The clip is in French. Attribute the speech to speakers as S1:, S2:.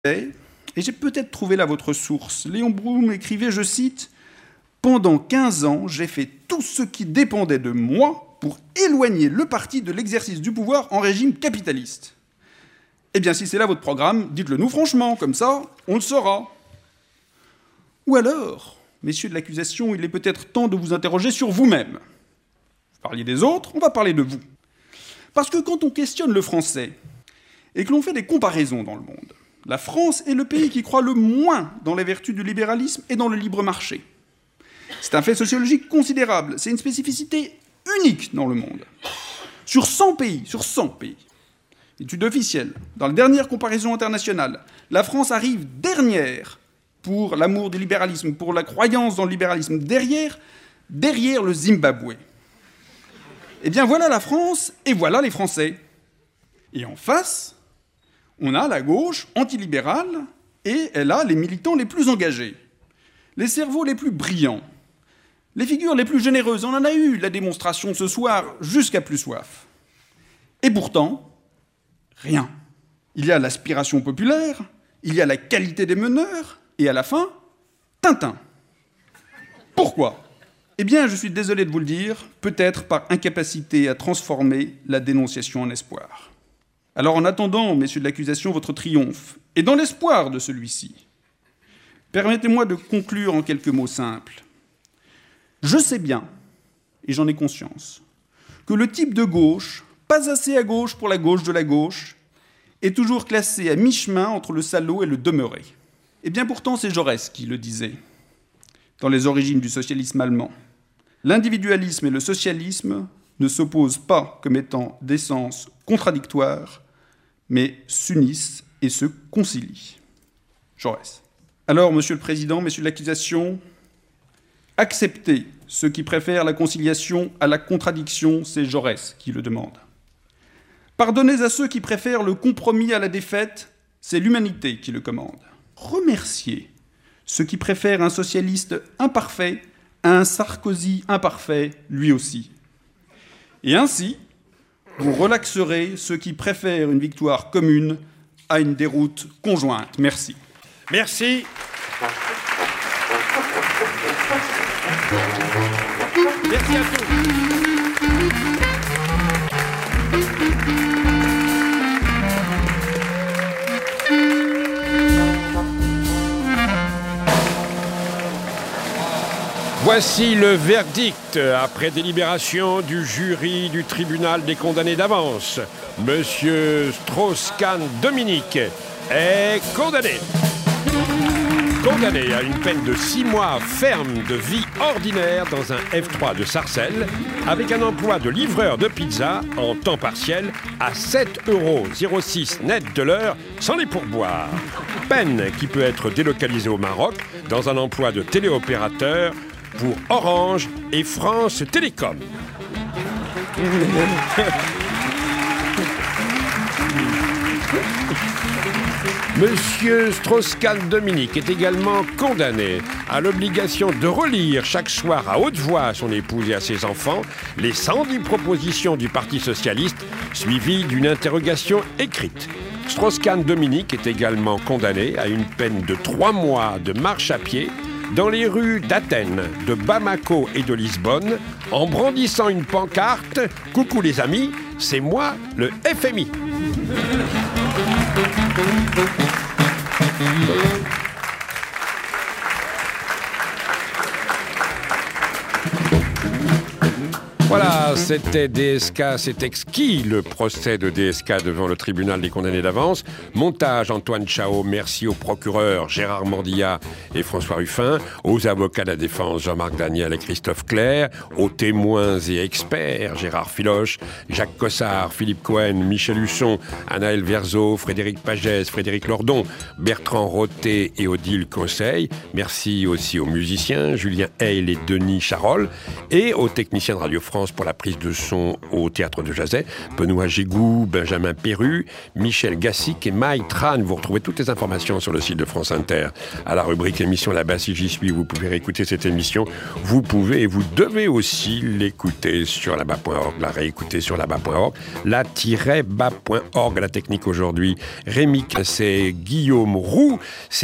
S1: Et j'ai peut-être trouvé là votre source. Léon Blum écrivait, je cite, « Pendant 15 ans, j'ai fait tout ce qui dépendait de moi pour éloigner le parti de l'exercice du pouvoir en régime capitaliste. » Eh bien, si c'est là votre programme, dites-le nous franchement, comme ça, on le saura. Ou alors, messieurs de l'accusation, il est peut-être temps de vous interroger sur vous-même. Vous parliez des autres, on va parler de vous. Parce que quand on questionne le français et que l'on fait des comparaisons dans le monde, la France est le pays qui croit le moins dans les vertus du libéralisme et dans le libre marché. C'est un fait sociologique considérable, c'est une spécificité unique dans le monde. Sur 100 pays, étude officielle, dans la dernière comparaison internationale, la France arrive dernière pour l'amour du libéralisme, pour la croyance dans le libéralisme, derrière le Zimbabwe. Eh bien voilà la France et voilà les Français. Et en face, on a la gauche antilibérale et elle a les militants les plus engagés, les cerveaux les plus brillants, les figures les plus généreuses. On en a eu la démonstration ce soir jusqu'à plus soif. Et pourtant, rien. Il y a l'aspiration populaire, il y a la qualité des meneurs, et à la fin, Tintin. Pourquoi ? Eh bien, je suis désolé de vous le dire, peut-être par incapacité à transformer la dénonciation en espoir. Alors, en attendant, messieurs de l'accusation, votre triomphe, et dans l'espoir de celui-ci, permettez-moi de conclure en quelques mots simples. Je sais bien, et j'en ai conscience, que le type de gauche, pas assez à gauche pour la gauche de la gauche, est toujours classé à mi-chemin entre le salaud et le demeuré. Eh bien pourtant, c'est Jaurès qui le disait, dans les origines du socialisme allemand. L'individualisme et le socialisme ne s'opposent pas comme étant d'essence contradictoire, mais s'unissent et se concilient. Jaurès. Alors, Monsieur le Président, messieurs de l'accusation, acceptez ceux qui préfèrent la conciliation à la contradiction, c'est Jaurès qui le demande. Pardonnez à ceux qui préfèrent le compromis à la défaite, c'est l'humanité qui le commande. Remerciez ceux qui préfèrent un socialiste imparfait à un Sarkozy imparfait, lui aussi. Et ainsi, vous relaxerez ceux qui préfèrent une victoire commune à une déroute conjointe. Merci.
S2: Merci. Merci à tous. Voici le verdict après délibération du jury du tribunal des condamnés d'avance. Monsieur Strauss-Kahn Dominique est condamné. Condamné à une peine de 6 mois ferme de vie ordinaire dans un F3 de Sarcelles, avec un emploi de livreur de pizza en temps partiel à 7,06 € net de l'heure, sans les pourboires. Peine qui peut être délocalisée au Maroc dans un emploi de téléopérateur pour Orange et France Télécom. Monsieur Strauss-Kahn Dominique est également condamné à l'obligation de relire chaque soir à haute voix à son épouse et à ses enfants les 110 propositions du Parti socialiste, suivies d'une interrogation écrite. Strauss-Kahn Dominique est également condamné à une peine de 3 mois de marche à pied dans les rues d'Athènes, de Bamako et de Lisbonne, en brandissant une pancarte « Coucou les amis, c'est moi, le FMI ». Voilà, c'était DSK, c'est exquis, le procès de DSK devant le tribunal des condamnés d'avance. Montage Antoine Chao, merci aux procureurs Gérard Mandilla et François Ruffin, aux avocats de la défense Jean-Marc Daniel et Christophe Clair, aux témoins et experts Gérard Filoche, Jacques Cossard, Philippe Cohen, Michel Husson, Anaël Verzeau, Frédéric Pagès, Frédéric Lordon, Bertrand Roté et Odile Conseil. Merci aussi aux musiciens Julien Heil et Denis Charol et aux techniciens de Radio France pour la prise de de son au Théâtre de Jazet, Benoît Gégou, Benjamin Perru, Michel Gassic et Maï Tran. Vous retrouvez toutes les informations sur le site de France Inter. À la rubrique émission Là-bas si j'y suis, vous pouvez réécouter cette émission. Vous pouvez et vous devez aussi l'écouter sur là-bas.org, la réécouter sur là-bas.org, la-bas.org. La technique aujourd'hui, Rémi Cassé, Guillaume Roux.